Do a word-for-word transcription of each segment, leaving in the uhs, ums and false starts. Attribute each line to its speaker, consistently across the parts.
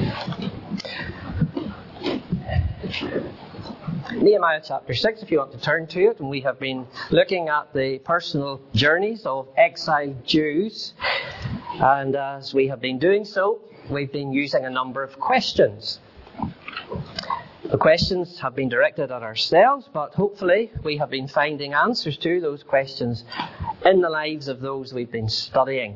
Speaker 1: Nehemiah chapter six, if you want to turn to it, and we have been looking at the personal journeys of exiled Jews, and as we have been doing so, we've been using a number of questions. The questions have been directed at ourselves, but hopefully we have been finding answers to those questions in the lives of those we've been studying.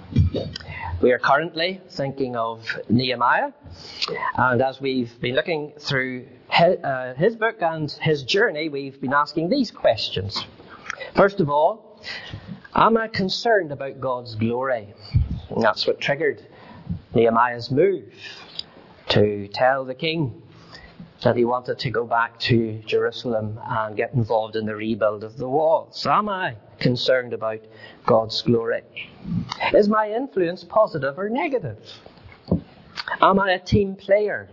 Speaker 1: We are currently thinking of Nehemiah, and as we've been looking through his, uh, his book and his journey, we've been asking these questions. First of all, am I concerned about God's glory? And that's what triggered Nehemiah's move to tell the king that he wanted to go back to Jerusalem and get involved in the rebuild of the walls. Am I concerned about God's glory? Is my influence positive or negative? Am I a team player?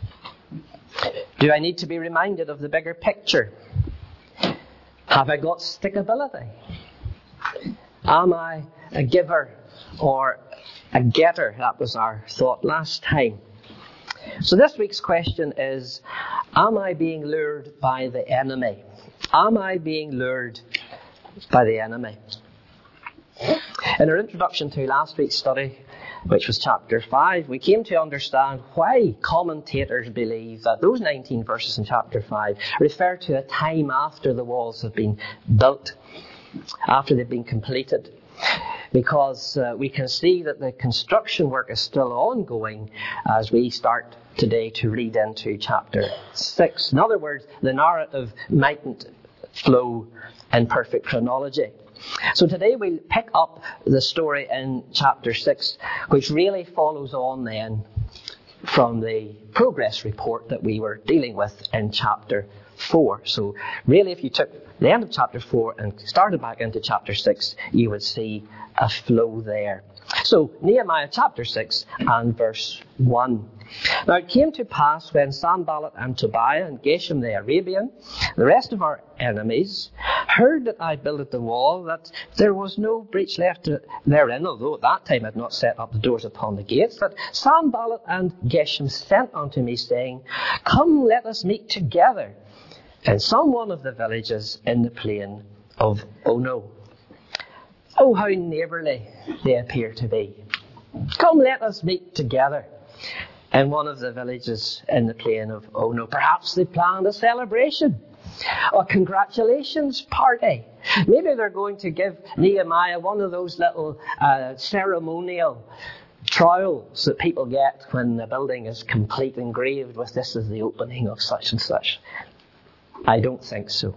Speaker 1: Do I need to be reminded of the bigger picture? Have I got stickability? Am I a giver or a getter? That was our thought last time. So this week's question is, am I being lured by the enemy? Am I being lured by the enemy? In our introduction to last week's study, which was chapter five, we came to understand why commentators believe that those nineteen verses in chapter five refer to a time after the walls have been built, after they've been completed. Because uh, we can see that the construction work is still ongoing as we start today to read into chapter six. In other words, the narrative mightn't flow in perfect chronology. So today we'll pick up the story in chapter six, which really follows on then from the progress report that we were dealing with in chapter four. So really, if you took the end of chapter four and started back into chapter six, you would see a flow there. So Nehemiah chapter six and verse one. Now it came to pass when Sanballat and Tobiah and Geshem the Arabian, the rest of our enemies, heard that I builded the wall, that there was no breach left therein, although at that time I had not set up the doors upon the gates, that Sanballat and Geshem sent unto me, saying, Come, let us meet together in some one of the villages in the plain of Ono. Oh, how neighbourly they appear to be. Come, let us meet together in one of the villages in the plain of Ono. Perhaps they planned a celebration, a congratulations party. Maybe they're going to give Nehemiah one of those little uh, ceremonial trowels that people get when the building is complete, engraved with this is the opening of such and such. I don't think so.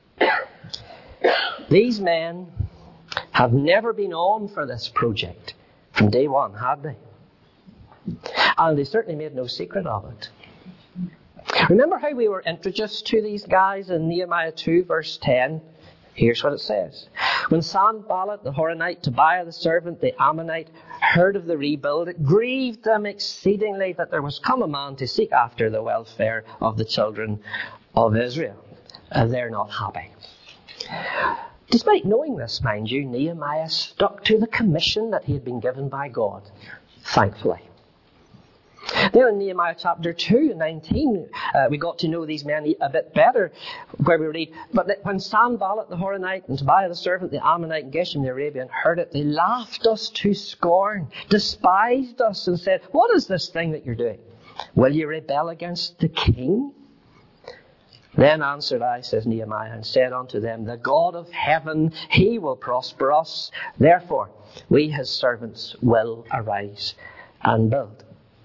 Speaker 1: These men have never been on for this project from day one, have they? And they certainly made no secret of it. Remember how we were introduced to these guys in Nehemiah two verse ten? Here's what it says. When Sanballat the Horonite, Tobiah the servant, the Ammonite, heard of the rebuild, it grieved them exceedingly that there was come a man to seek after the welfare of the children of Israel. And they're not happy. Despite knowing this, mind you, Nehemiah stuck to the commission that he had been given by God, thankfully. Then in Nehemiah chapter two, nineteen, uh, we got to know these men a bit better, where we read, But when Sanballat the Horonite and Tobiah the servant, the Ammonite and Geshem the Arabian heard it, they laughed us to scorn, despised us and said, What is this thing that you're doing? Will you rebel against the king? Then answered I, says Nehemiah, and said unto them, The God of heaven, he will prosper us. Therefore, we his servants will arise and build.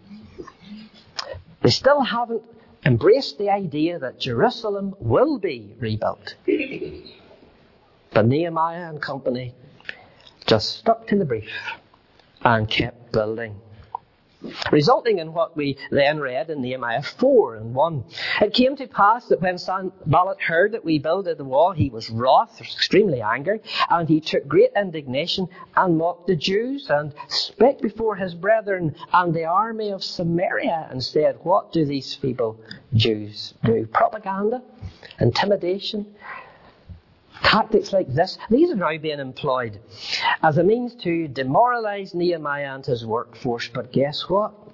Speaker 1: They still haven't embraced the idea that Jerusalem will be rebuilt. But Nehemiah and company just stuck to the brief and kept building. Resulting in what we then read in Nehemiah four and one. It came to pass that when Sanballat heard that we builded the wall, he was wroth, extremely angered, and he took great indignation and mocked the Jews, and spake before his brethren and the army of Samaria, and said, What do these feeble Jews do? Propaganda? Intimidation? Tactics like this, these are now being employed as a means to demoralise Nehemiah and his workforce. But guess what?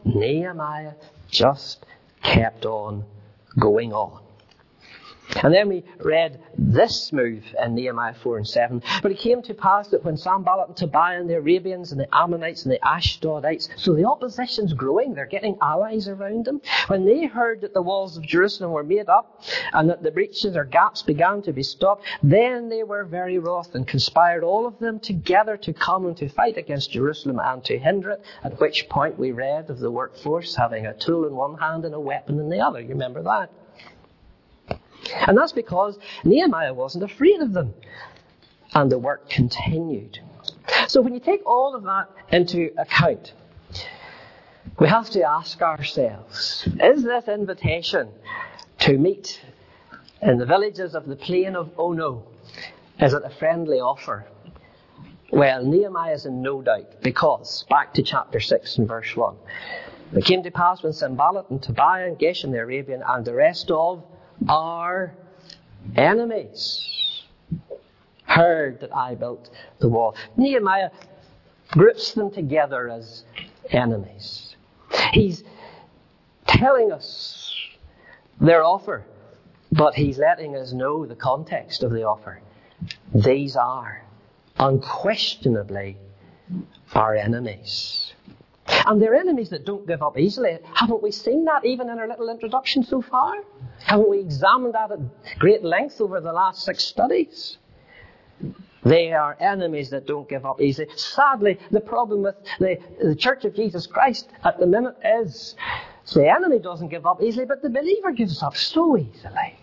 Speaker 1: Nehemiah just kept on going on. And then we read this move in Nehemiah four and seven. But it came to pass that when Sanballat and Tobiah and the Arabians and the Ammonites and the Ashdodites, so the opposition's growing, they're getting allies around them. When they heard that the walls of Jerusalem were made up and that the breaches or gaps began to be stopped, then they were very wroth and conspired all of them together to come and to fight against Jerusalem and to hinder it. At which point we read of the workforce having a tool in one hand and a weapon in the other. You remember that? And that's because Nehemiah wasn't afraid of them. And the work continued. So when you take all of that into account, we have to ask ourselves, is this invitation to meet in the villages of the plain of Ono, is it a friendly offer? Well, Nehemiah is in no doubt, because, back to chapter six and verse one, it came to pass when Sanballat and Tobiah and Geshem the Arabian and the rest of our enemies heard that I built the wall. Nehemiah groups them together as enemies. He's telling us their offer, but he's letting us know the context of the offer. These are unquestionably our enemies. And they're enemies that don't give up easily. Haven't we seen that even in our little introduction so far? Haven't we examined that at great length over the last six studies? They are enemies that don't give up easily. Sadly, the problem with the, the Church of Jesus Christ at the minute is the enemy doesn't give up easily, but the believer gives up so easily.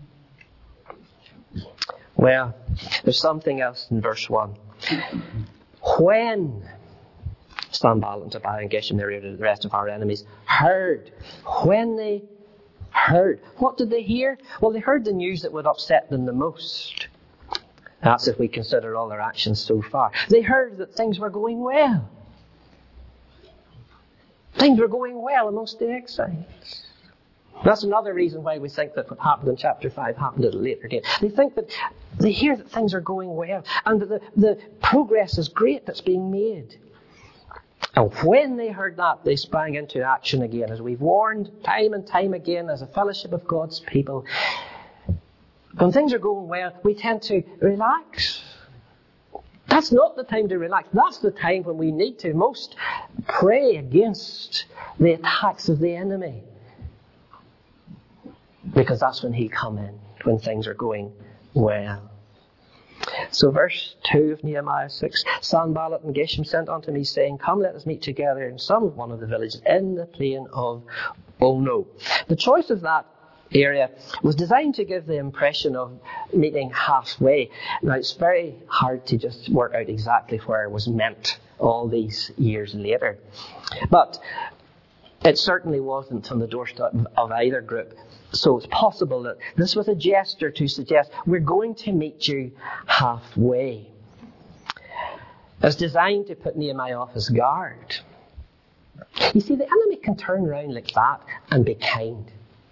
Speaker 1: Well, there's something else in verse one. When Sanballat and Tobiah and Geshem and the rest of our enemies heard. When they heard. What did they hear? Well, they heard the news that would upset them the most. That's if we consider all their actions so far. They heard that things were going well. Things were going well amongst the exiles. That's another reason why we think that what happened in chapter five happened at a later date. They think that they hear that things are going well and that the, the progress is great that's being made. And when they heard that, they sprang into action again. As we've warned time and time again as a fellowship of God's people, when things are going well, we tend to relax. That's not the time to relax. That's the time when we need to most pray against the attacks of the enemy. Because that's when he come in, when things are going well. So verse two of Nehemiah six, Sanballat and Geshem sent unto me, saying, Come, let us meet together in some one of the villages in the plain of Ono. The choice of that area was designed to give the impression of meeting halfway. Now, it's very hard to just work out exactly where it was meant all these years later. But it certainly wasn't on the doorstep of either group. So it's possible that this was a gesture to suggest we're going to meet you halfway. It's designed to put Nehemiah off his guard. You see, the enemy can turn around like that and be kind.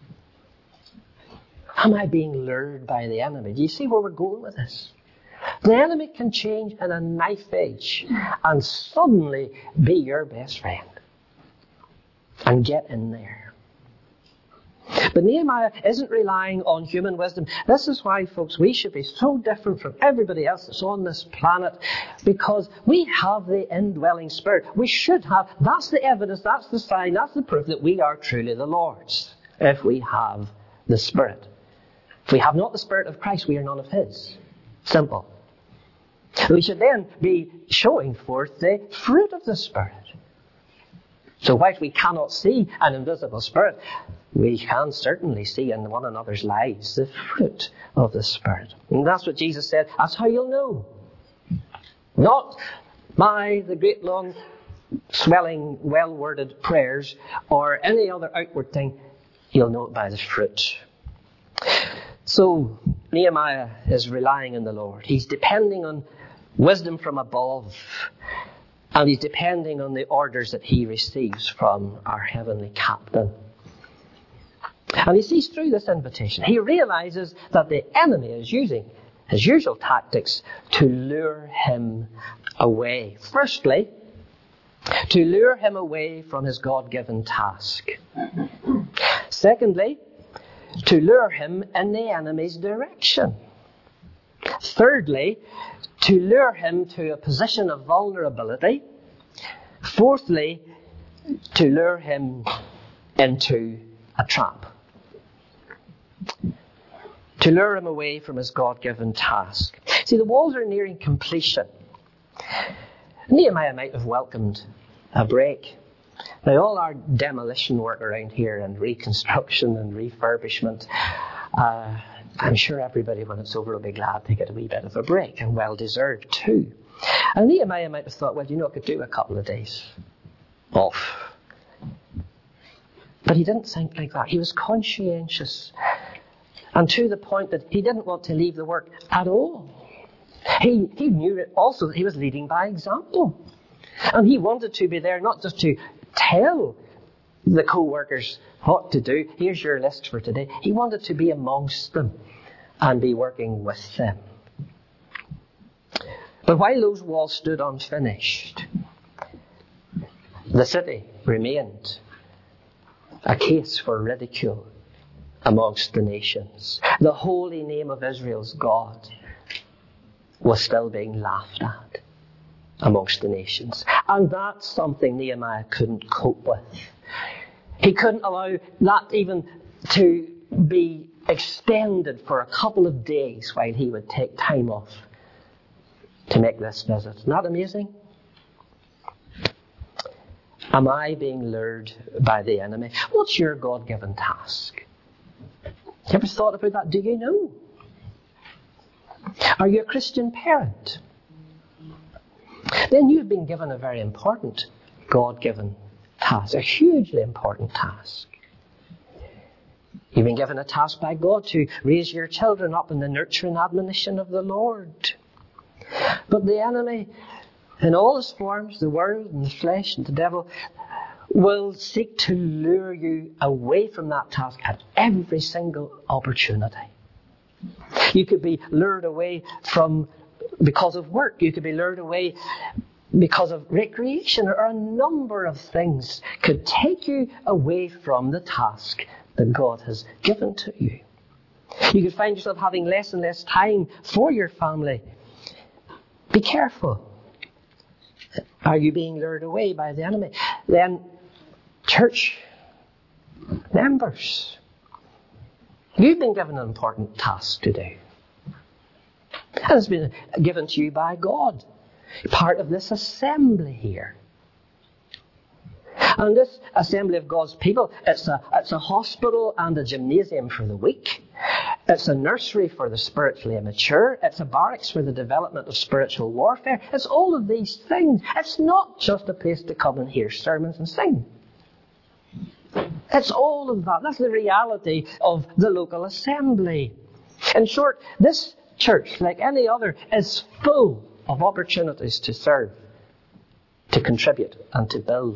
Speaker 1: Am I being lured by the enemy? Do you see where we're going with this? The enemy can change in a knife edge and suddenly be your best friend and get in there. But Nehemiah isn't relying on human wisdom. This is why, folks, we should be so different from everybody else that's on this planet, because we have the indwelling Spirit. We should have. That's the evidence, that's the sign, that's the proof that we are truly the Lord's, if we have the Spirit. If we have not the Spirit of Christ, we are none of His. Simple. We should then be showing forth the fruit of the Spirit. So whilst we cannot see an invisible Spirit, we can certainly see in one another's lives the fruit of the Spirit. And that's what Jesus said. That's how you'll know. Not by the great long, swelling, well-worded prayers or any other outward thing. You'll know it by the fruit. So Nehemiah is relying on the Lord. He's depending on wisdom from above. And he's depending on the orders that he receives from our heavenly captain. And he sees through this invitation. He realizes that the enemy is using his usual tactics to lure him away. Firstly, to lure him away from his God-given task. Secondly, to lure him in the enemy's direction. Thirdly, to lure him to a position of vulnerability. Fourthly, to lure him into a trap. To lure him away from his God-given task. See, the walls are nearing completion. Nehemiah might have welcomed a break. Now, all our demolition work around here and reconstruction and refurbishment, uh, I'm sure everybody, when it's over, will be glad to get a wee bit of a break, and well deserved too. And Nehemiah might have thought, well, you know, I could do a couple of days off. But he didn't think like that. He was conscientious. And to the point that he didn't want to leave the work at all. He, he knew it also that he was leading by example. And he wanted to be there not just to tell the co-workers what to do. Here's your list for today. He wanted to be amongst them and be working with them. But while those walls stood unfinished, the city remained a case for ridicule amongst the nations. The holy name of Israel's God was still being laughed at amongst the nations. And that's something Nehemiah couldn't cope with. He couldn't allow that even to be extended for a couple of days while he would take time off to make this visit. Isn't that amazing? Am I being lured by the enemy? What's your God-given task? You ever thought about that? Do you know? Are you a Christian parent? Then you've been given a very important God-given task, a hugely important task. You've been given a task by God to raise your children up in the nurture and admonition of the Lord. But the enemy, in all his forms, the world and the flesh and the devil, will seek to lure you away from that task at every single opportunity. You could be lured away from because of work. You could be lured away because of recreation, or a number of things could take you away from the task that God has given to you. You could find yourself having less and less time for your family. Be careful. Are you being lured away by the enemy? Then, church members, you've been given an important task to do. And it's been given to you by God. Part of this assembly here. And this assembly of God's people, it's a, it's a hospital and a gymnasium for the weak. It's a nursery for the spiritually immature. It's a barracks for the development of spiritual warfare. It's all of these things. It's not just a place to come and hear sermons and sing. It's all of that. That's the reality of the local assembly. In short, this church, like any other, is full of opportunities to serve, to contribute, and to build.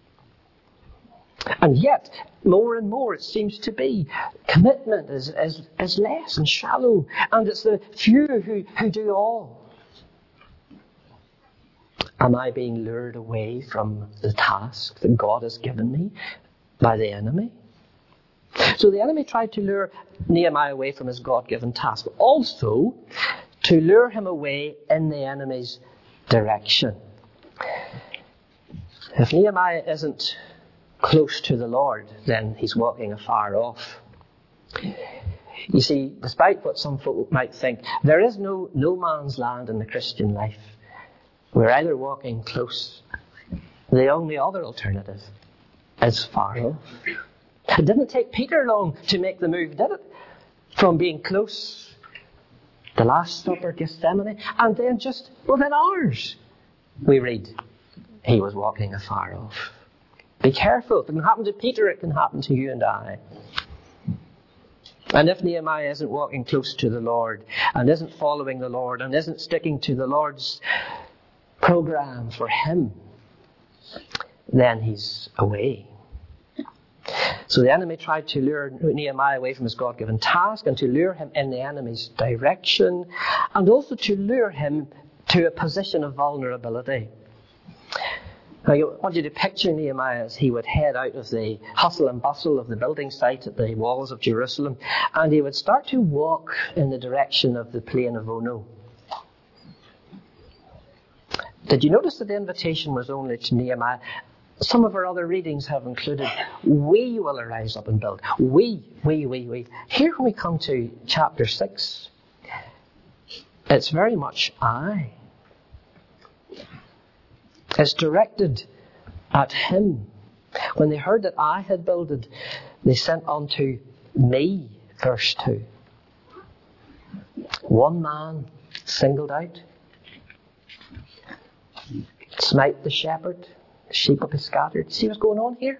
Speaker 1: And yet, more and more, it seems to be, commitment is, is, is less and shallow, and it's the few who, who do all. Am I being lured away from the task that God has given me by the enemy? So the enemy tried to lure Nehemiah away from his God-given task, but also to lure him away in the enemy's direction. If Nehemiah isn't close to the Lord, then he's walking afar off. You see, despite what some folk might think, there is no no man's land in the Christian life. We're either walking close. The only other alternative is far off. It didn't take Peter long to make the move, did it? From being close, the Last Supper, Gethsemane, and then just within hours, we read, he was walking afar off. Be careful. If it can happen to Peter, it can happen to you and I. And if Nehemiah isn't walking close to the Lord, and isn't following the Lord, and isn't sticking to the Lord's program for him, then he's away. So the enemy tried to lure Nehemiah away from his God-given task, and to lure him in the enemy's direction, and also to lure him to a position of vulnerability. Now, I want you to picture Nehemiah as he would head out of the hustle and bustle of the building site at the walls of Jerusalem, and he would start to walk in the direction of the plain of Ono. Did you notice that the invitation was only to Nehemiah? Some of our other readings have included, we will arise up and build. We, we, we, we. Here when we come to chapter six, it's very much I. It's directed at him. When they heard that I had builded, they sent unto me, verse two. One man singled out. Smite the shepherd, the sheep will be scattered. See what's going on here?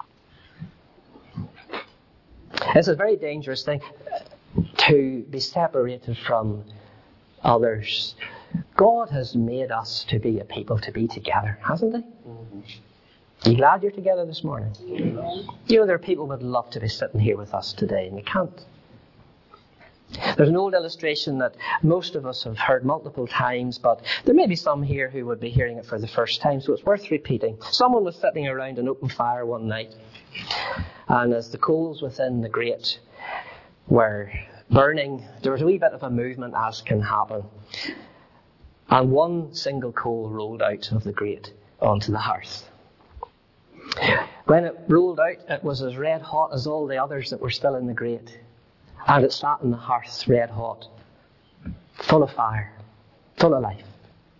Speaker 1: It's a very dangerous thing to be separated from others. God has made us to be a people to be together, hasn't He? Mm-hmm. Are you glad you're together this morning? Mm-hmm. You know, there are people who would love to be sitting here with us today, and you can't. There's an old illustration that most of us have heard multiple times, but there may be some here who would be hearing it for the first time, so it's worth repeating. Someone was sitting around an open fire one night, and as the coals within the grate were burning, there was a wee bit of a movement, as can happen. And one single coal rolled out of the grate onto the hearth. When it rolled out, it was as red hot as all the others that were still in the grate. And it sat in the hearth red hot, full of fire, full of life.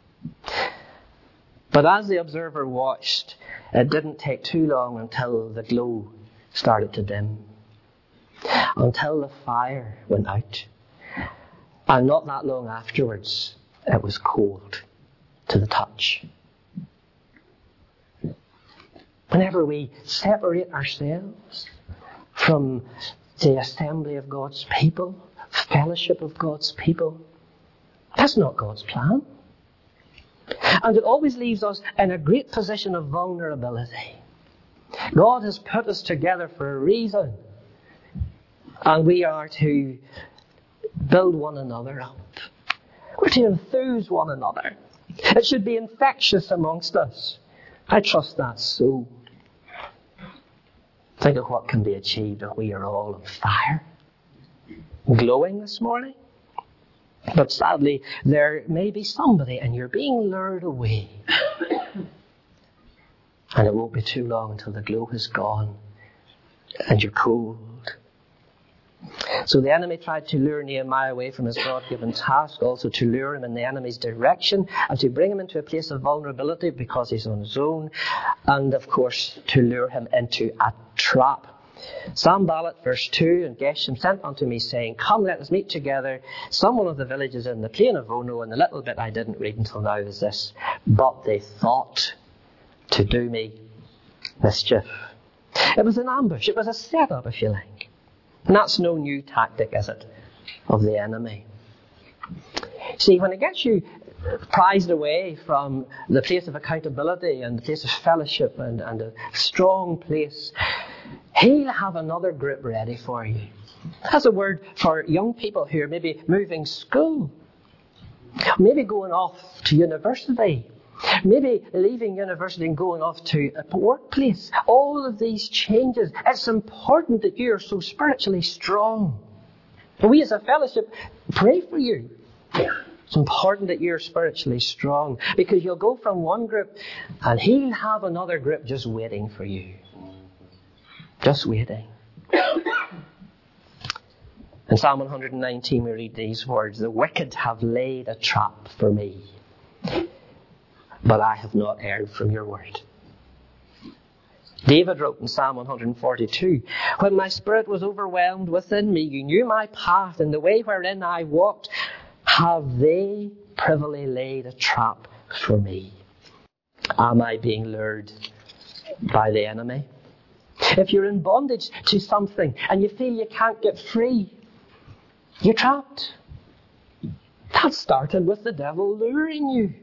Speaker 1: But as the observer watched, it didn't take too long until the glow started to dim. Until the fire went out. And not that long afterwards, it was cold to the touch. Whenever we separate ourselves from the assembly of God's people, fellowship of God's people, that's not God's plan. And it always leaves us in a great position of vulnerability. God has put us together for a reason. And we are to build one another up. We're to enthuse one another. It should be infectious amongst us. I trust that so. Think of what can be achieved if we are all on fire, glowing this morning. But sadly, there may be somebody and you're being lured away. And it won't be too long until the glow has gone and you're cold. So the enemy tried to lure Nehemiah away from his God-given task, also to lure him in the enemy's direction and to bring him into a place of vulnerability because he's on his own, and of course to lure him into a trap. Sanballat, verse two, and Geshem sent unto me, saying, Come, let us meet together. Some one of the villages in the plain of Ono, and the little bit I didn't read until now is this, but they thought to do me mischief. It was an ambush. It was a setup, if you like. And that's no new tactic, is it, of the enemy? See, when it gets you prized away from the place of accountability and the place of fellowship and, and a strong place, he'll have another group ready for you. That's a word for young people who are maybe moving school, maybe going off to university, maybe leaving university and going off to a workplace. All of these changes. It's important that you are so spiritually strong. And we as a fellowship pray for you. It's important that you're spiritually strong, because you'll go from one group and he'll have another group just waiting for you. Just waiting. In Psalm one nineteen we read these words, The wicked have laid a trap for me, but I have not erred from your word. David wrote in Psalm one forty-two, When my spirit was overwhelmed within me, you knew my path, and the way wherein I walked. Have they privily laid a trap for me? Am I being lured by the enemy? If you're in bondage to something and you feel you can't get free, you're trapped. That started with the devil luring you.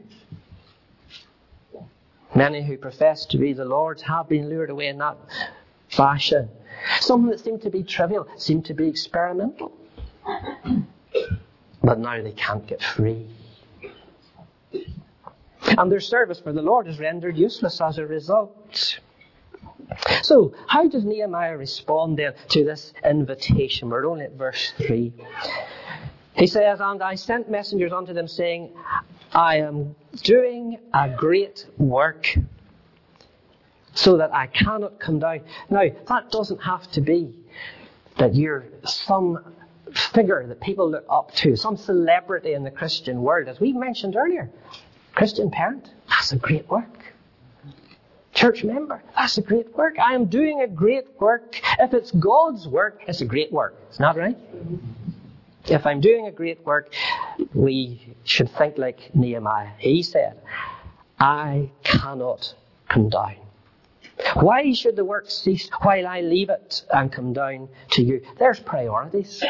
Speaker 1: Many who profess to be the Lord's have been lured away in that fashion. Something that seemed to be trivial seemed to be experimental. But now they can't get free. And their service for the Lord is rendered useless as a result. So, how does Nehemiah respond then to this invitation? We're only at verse three. He says, "And I sent messengers unto them, saying, I am doing a great work, so that I cannot come down." Now, that doesn't have to be that you're some figure that people look up to, some celebrity in the Christian world. As we mentioned earlier, Christian parent, that's a great work. Church member, that's a great work. I am doing a great work. If it's God's work, it's a great work. Isn't that right? If I'm doing a great work, we should think like Nehemiah. He said, I cannot come down. Why should the work cease while I leave it and come down to you? There's priorities.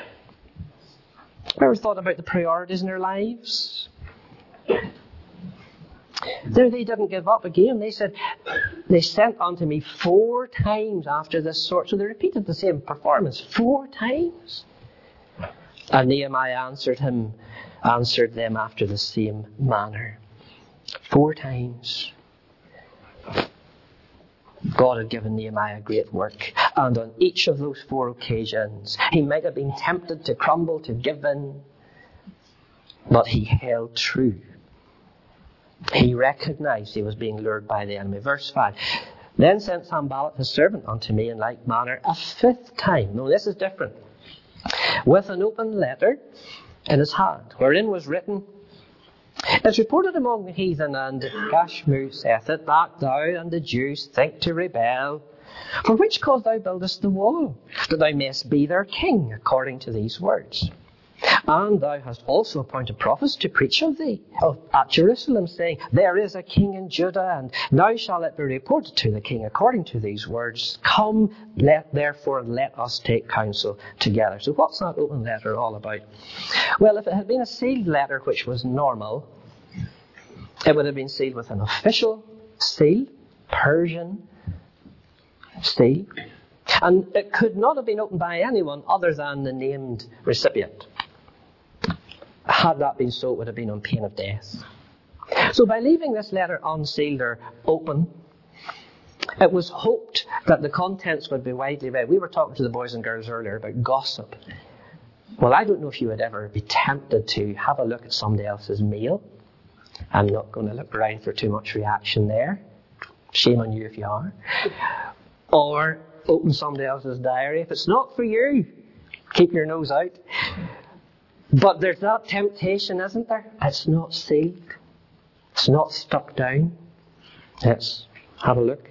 Speaker 1: Ever thought about the priorities in their lives? There they didn't give up again. They said, they sent unto me four times after this sort. So they repeated the same performance four times. And Nehemiah answered him, answered them after the same manner. Four times. God had given Nehemiah great work. And on each of those four occasions, he might have been tempted to crumble, to give in. But he held true. He recognized he was being lured by the enemy. Verse five. Then sent Sanballat his servant unto me in like manner a fifth time. No, this is different. With an open letter in his hand, wherein was written, It's reported among the heathen, and Gashmu saith it, that thou and the Jews think to rebel. For which cause thou buildest the wall, that thou mayest be their king, according to these words. And thou hast also appointed prophets to preach of thee of, at Jerusalem, saying, There is a king in Judah, and now shall it be reported to the king according to these words. Come, let therefore let us take counsel together. So what's that open letter all about? Well, if it had been a sealed letter, which was normal, it would have been sealed with an official seal, Persian seal. And it could not have been opened by anyone other than the named recipient. Had that been so, it would have been on pain of death. So by leaving this letter unsealed or open, it was hoped that the contents would be widely read. We were talking to the boys and girls earlier about gossip. Well, I don't know if you would ever be tempted to have a look at somebody else's mail. I'm not going to look around for too much reaction there. Shame on you if you are. Or open somebody else's diary. If it's not for you, keep your nose out. But there's that temptation, isn't there? It's not sealed. It's not stuck down. Let's have a look.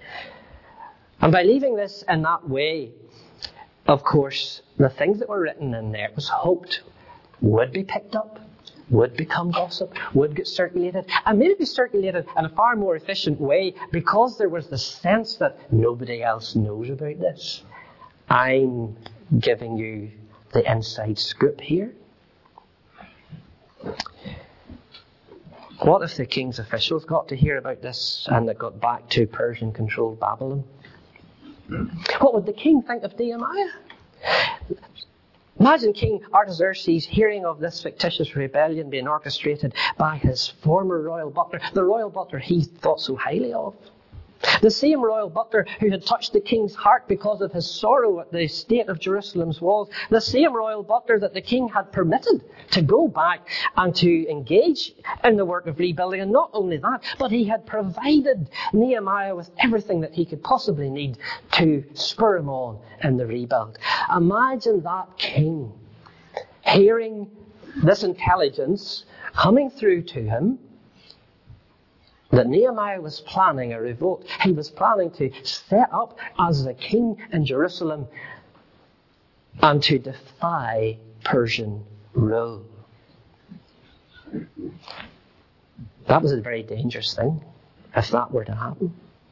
Speaker 1: And by leaving this in that way, of course, the things that were written in there, it was hoped would be picked up, would become gossip, would get circulated, and maybe be circulated in a far more efficient way, because there was the sense that nobody else knows about this. I'm giving you the inside scoop here. What if the king's officials got to hear about this and it got back to Persian-controlled Babylon? What would the king think of Nehemiah? Imagine King Artaxerxes hearing of this fictitious rebellion being orchestrated by his former royal butler, the royal butler he thought so highly of. The same royal butler who had touched the king's heart because of his sorrow at the state of Jerusalem's walls. The same royal butler that the king had permitted to go back and to engage in the work of rebuilding. And not only that, but he had provided Nehemiah with everything that he could possibly need to spur him on in the rebuild. Imagine that king hearing this intelligence coming through to him, that Nehemiah was planning a revolt. He was planning to set up as the king in Jerusalem and to defy Persian rule. That was a very dangerous thing, if that were to happen.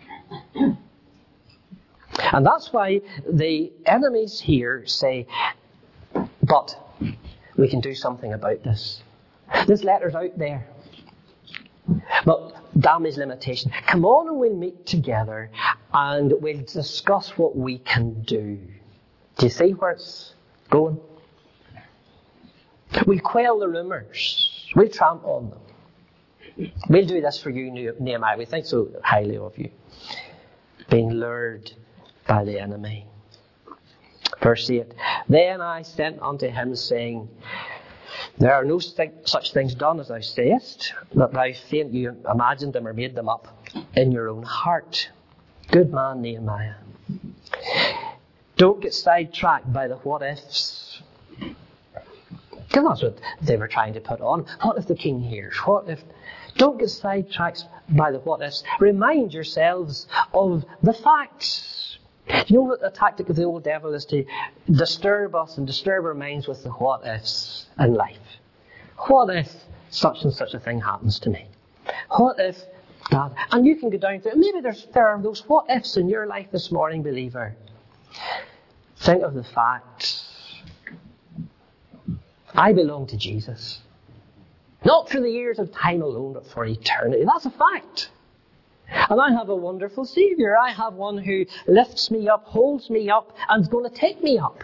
Speaker 1: And that's why the enemies here say, but we can do something about this. This letter's out there. But damn his limitation. Come on and we'll meet together and we'll discuss what we can do. Do you see where it's going? We'll quell the rumours. We'll trample on them. We'll do this for you, Nehemiah. We think so highly of you. Being lured by the enemy. Verse eight. Then I sent unto him, saying, there are no st- such things done as thou sayest, that thou faint you imagined them or made them up in your own heart. Good man, Nehemiah. Don't get sidetracked by the what ifs. Because that's what they were trying to put on. What if the king hears? What if... Don't get sidetracked by the what ifs. Remind yourselves of the facts. You know that the tactic of the old devil is to disturb us and disturb our minds with the what ifs in life. What if such and such a thing happens to me? What if that? And you can go down through. Maybe there's, there are those what ifs in your life this morning, believer. Think of the facts. I belong to Jesus. Not for the years of time alone, but for eternity. That's a fact. And I have a wonderful Saviour. I have one who lifts me up, holds me up, and is going to take me up.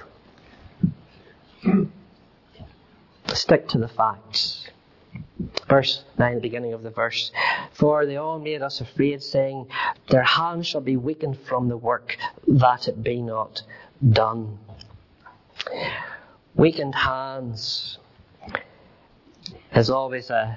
Speaker 1: Stick to the facts. Verse nine, the beginning of the verse. For they all made us afraid, saying, their hands shall be weakened from the work, that it be not done. Weakened hands is always a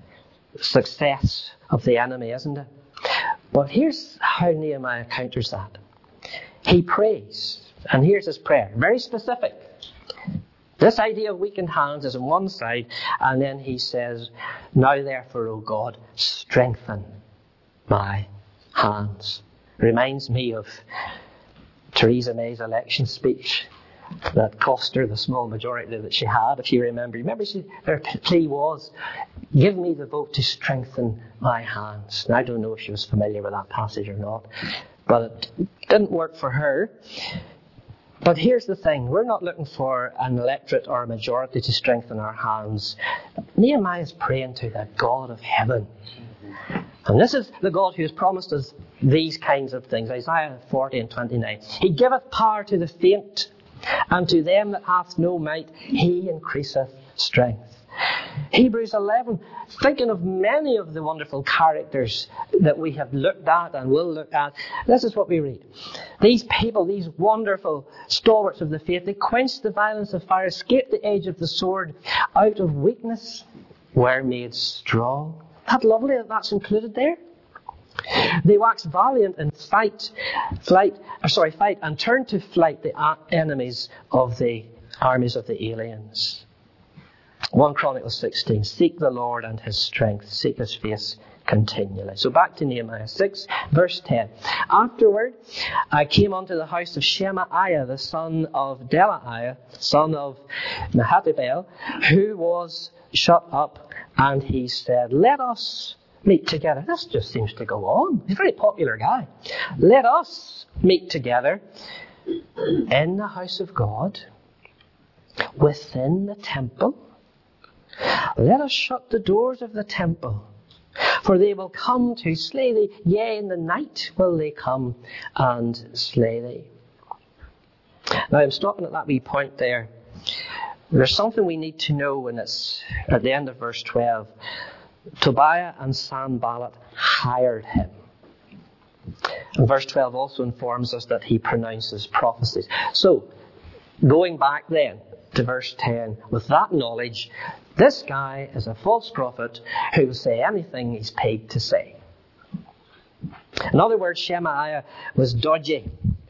Speaker 1: success of the enemy, isn't it? But here's how Nehemiah counters that. He prays, and here's his prayer, very specific. This idea of weakened hands is on one side, and then he says, now therefore, O God, strengthen my hands. Reminds me of Theresa May's election speech that cost her the small majority that she had, if you remember. Remember, she, her plea was, give me the vote to strengthen my hands. And I don't know if she was familiar with that passage or not, but it didn't work for her. But here's the thing, we're not looking for an electorate or a majority to strengthen our hands. Nehemiah is praying to the God of heaven. And this is the God who has promised us these kinds of things. Isaiah forty and twenty-nine. He giveth power to the faint, and to them that hath no might, he increaseth strength. Hebrews eleven, thinking of many of the wonderful characters that we have looked at and will look at, this is what we read. These people, these wonderful stalwarts of the faith, they quenched the violence of fire, escaped the edge of the sword, out of weakness were made strong. Isn't that lovely that that's included there? They waxed valiant in fight, flight, or sorry, fight, and turned to flight the enemies of the armies of the aliens. First Chronicles sixteen, seek the Lord and his strength, seek his face continually. So back to Nehemiah six, verse ten. Afterward, I came unto the house of Shemaiah, the son of Delaiah, son of Mehetabel, who was shut up, and he said, let us meet together. This just seems to go on. He's a very popular guy. Let us meet together in the house of God, within the temple. Let us shut the doors of the temple, for they will come to slay thee. Yea, in the night will they come and slay thee. Now I'm stopping at that wee point there. There's something we need to know when it's at the end of verse twelve. Tobiah and Sanballat hired him. And verse twelve also informs us that he pronounces prophecies. So, going back then to verse ten, with that knowledge, this guy is a false prophet who will say anything he's paid to say. In other words, Shemaiah was dodgy,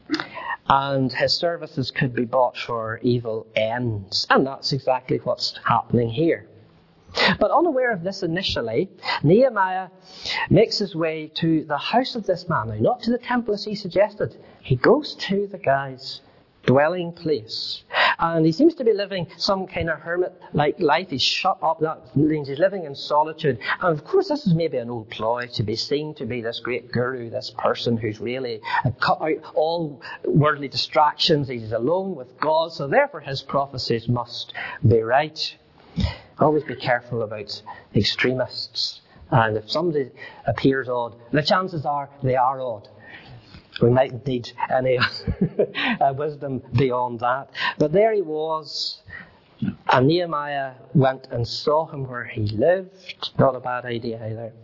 Speaker 1: and his services could be bought for evil ends. And that's exactly what's happening here. But unaware of this initially, Nehemiah makes his way to the house of this man. Now, not to the temple as he suggested. He goes to the guy's dwelling place. And he seems to be living some kind of hermit-like life. He's shut up. That means he's living in solitude. And of course, this is maybe an old ploy to be seen to be this great guru, this person who's really cut out all worldly distractions. He's alone with God. So therefore, his prophecies must be right. Always be careful about extremists. And if somebody appears odd, the chances are they are odd. We mightn't need any wisdom beyond that. But there he was, And Nehemiah went and saw him where he lived. Not a bad idea either.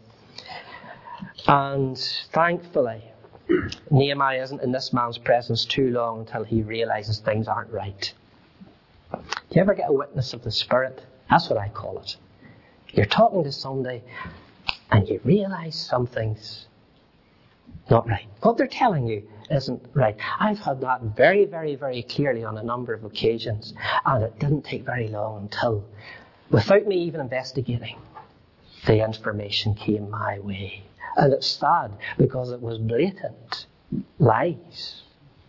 Speaker 1: And thankfully, Nehemiah isn't in this man's presence too long until he realizes things aren't right. Do you ever get a witness of the Spirit? That's what I call it. You're talking to somebody and you realize something's not right. What they're telling you isn't right. I've had that very, very, very clearly on a number of occasions, and it didn't take very long until, without me even investigating, the information came my way. And it's sad because it was blatant lies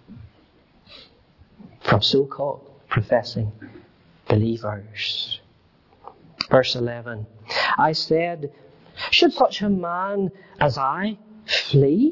Speaker 1: from so-called professing believers. Verse eleven. I said, should such a man as I flee?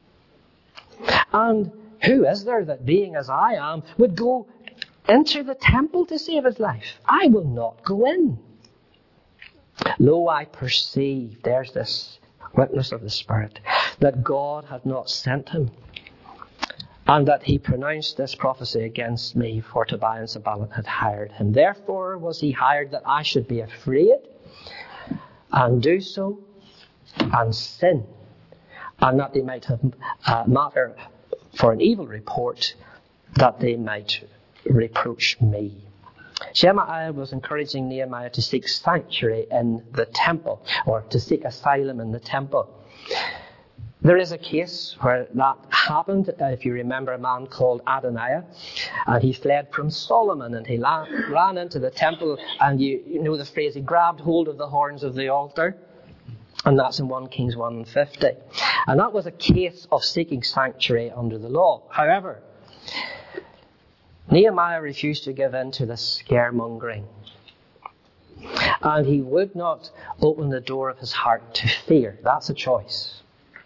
Speaker 1: And who is there that, being as I am, would go into the temple to save his life? I will not go in. Lo, I perceive, there's this witness of the Spirit, that God had not sent him, and that he pronounced this prophecy against me, for Tobiah and Sanballat had hired him. Therefore was he hired that I should be afraid, and do so, and sin, and that they might have uh, matter for an evil report, that they might reproach me. Shemaiah was encouraging Nehemiah to seek sanctuary in the temple, or to seek asylum in the temple. There is a case where that happened. Uh, if you remember, a man called Adoniah, and he fled from Solomon, and he la- ran into the temple, and you, you know the phrase, he grabbed hold of the horns of the altar, and that's in First Kings one fifty. And that was a case of seeking sanctuary under the law. However, Nehemiah refused to give in to the scaremongering, and he would not open the door of his heart to fear. That's a choice.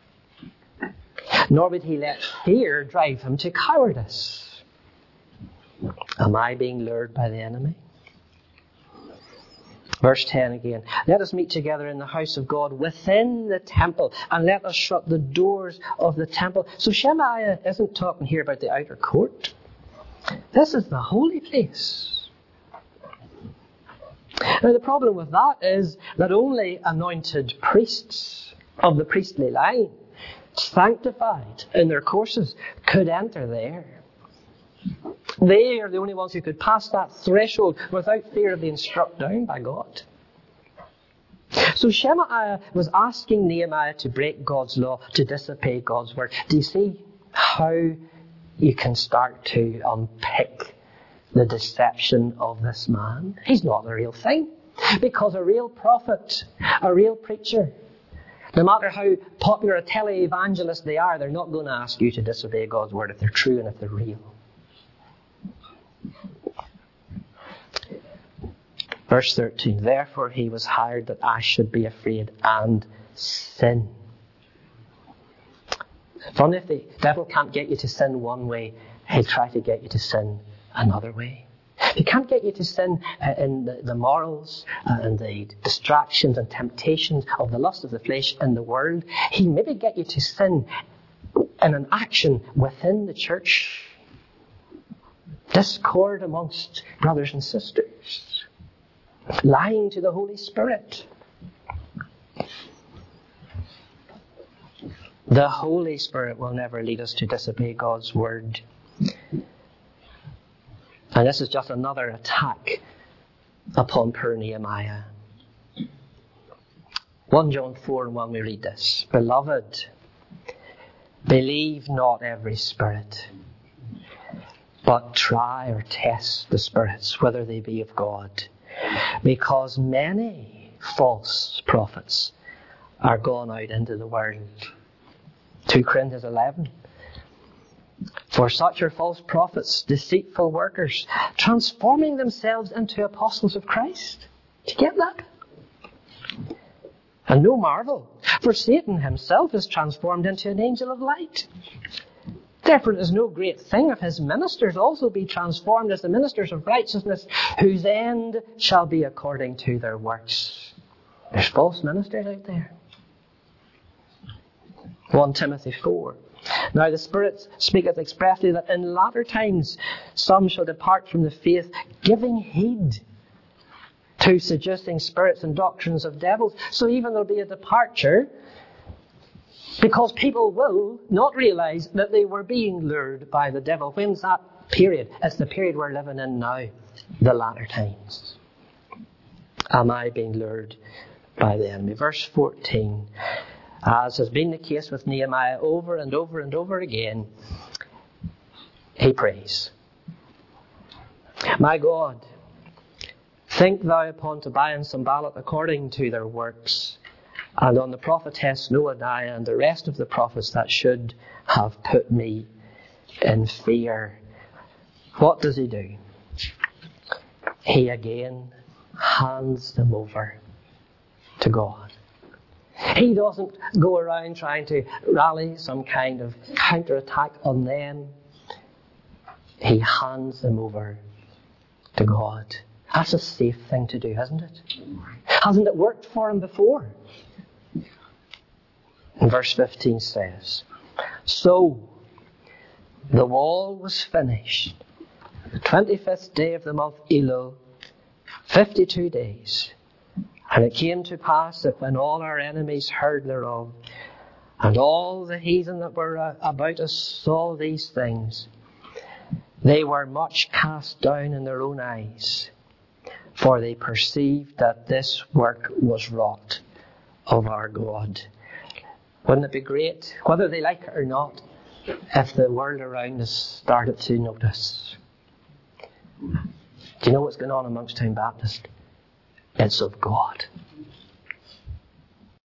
Speaker 1: Nor would he let fear drive him to cowardice. Am I being lured by the enemy? Verse ten again. Let us meet together in the house of God within the temple, and let us shut the doors of the temple. So Shemaiah isn't talking here about the outer court. This is the holy place. Now the problem with that is that only anointed priests of the priestly line, sanctified in their courses, could enter there. They are the only ones who could pass that threshold without fear of being struck down by God. So Shemaiah was asking Nehemiah to break God's law, to disobey God's word. Do you see how you can start to unpick the deception of this man? He's not the real thing. Because a real prophet, a real preacher, no matter how popular a tele-evangelist they are, they're not going to ask you to disobey God's word if they're true and if they're real. Verse thirteen, therefore he was hired that I should be afraid and sin. Funny, if the devil can't get you to sin one way, he'll try to get you to sin another way. He can't get you to sin uh, in the, the morals uh, and the distractions and temptations of the lust of the flesh in the world. He maybe get you to sin in an action within the church. Discord amongst brothers and sisters. Lying to the Holy Spirit. The Holy Spirit will never lead us to disobey God's word. And this is just another attack upon poor Nehemiah. First John four and one we read this. Beloved, believe not every spirit, but try or test the spirits, whether they be of God. Because many false prophets are gone out into the world. Second Corinthians eleven. For such are false prophets, deceitful workers, transforming themselves into apostles of Christ. Do you get that? And no marvel, for Satan himself is transformed into an angel of light. Therefore it is no great thing if his ministers also be transformed as the ministers of righteousness, whose end shall be according to their works. There's false ministers out there. First Timothy four. Now the Spirit speaketh expressly that in latter times some shall depart from the faith, giving heed to seducing spirits and doctrines of devils. So even there'll be a departure, because people will not realize that they were being lured by the devil. When's that period? It's the period we're living in now, the latter times. Am I being lured by the enemy? Verse fourteen. As has been the case with Nehemiah over and over and over again, he prays, My God, think thou upon Tobiah and Sanballat according to their works, and on the prophetess Noadiah and the rest of the prophets that should have put me in fear. What does he do? He again hands them over to God. He doesn't go around trying to rally some kind of counterattack on them. He hands them over to God. That's a safe thing to do, hasn't it? Hasn't it worked for him before? And verse fifteen says, So the wall was finished, the twenty-fifth day of the month Elul, fifty-two days. And it came to pass that when all our enemies heard thereof, and all the heathen that were uh, about us saw these things, they were much cast down in their own eyes, for they perceived that this work was wrought of our God. Wouldn't it be great, whether they like it or not, if the world around us started to notice? Do you know what's going on amongst Town Baptist? It's of God.